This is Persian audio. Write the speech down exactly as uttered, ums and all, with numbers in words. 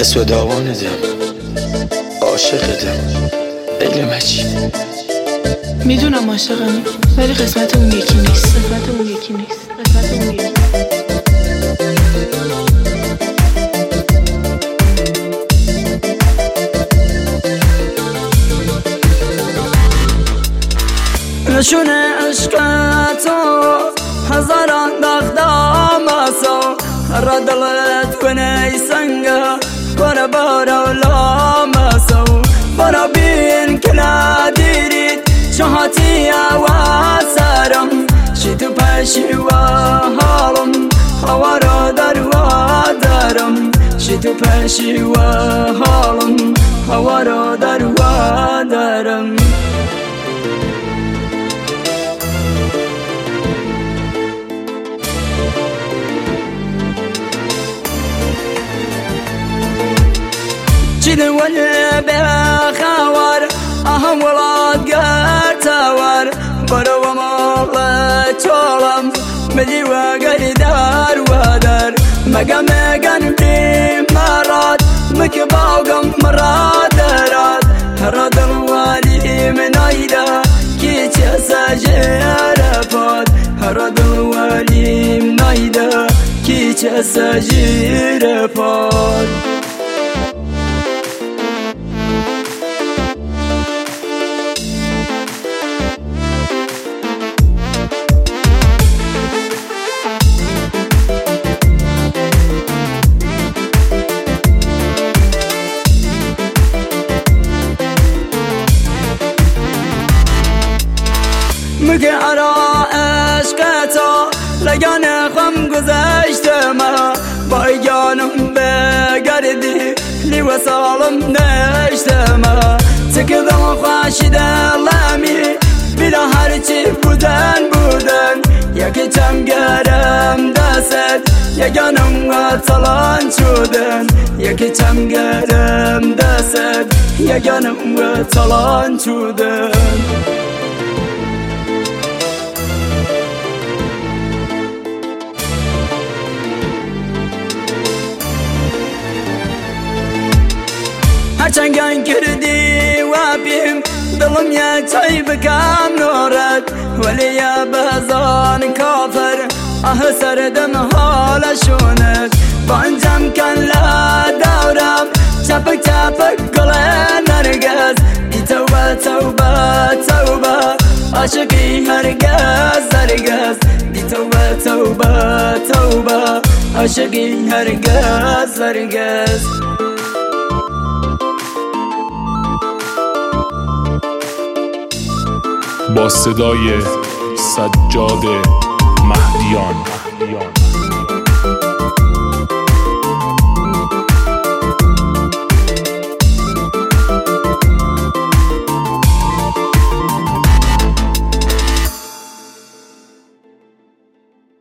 اسود آوانده عاشقته خیلی مچی. میدونم عاشقمی ولی قسمت اون یکی نیست. قسمت اون یکی نیست. قسمت اون یکی نیست. نشون عشقتو هزاران دغدام اسو هر دلت کنی سنگا برا برا لام اسو برا بین که ندیرید چهاتی آواز سرم شی تو پشی و حالم هوا را در و درم شی تو پشی و حالم هوا را در و درم. جيل ولا بخوار أهم ولاد قرتوار برو مغلا تولم ملي وقري دار ودار مقا مقا بمرات مكباوقم مرات رات هرد الوالي من ايدا كي تسجير فات هرد الوالي من ايدا كي تسجير فات. مگه ارا عشقتا لگان خم گذشتم با ایگانم بگردی لیو سالم نشتم تکدم خوشی دلمی بیلا هرچی بودن بودن یکی چم گرم دست یگانم و تلان شدن یکی چم گرم دست یگانم و تلان شدن. هرچند گن کردی و بیم دلم یک چای بکم نورد ولی یا بزان کافر اه سردم حالشوند بانجم کن لدورم چپک چپک گل نرگز ای توبه توبه توبه عاشقی هرگز هرگز ای توبه توبه توبه عاشقی هرگز هرگز. با صدای سجاد مهدیان.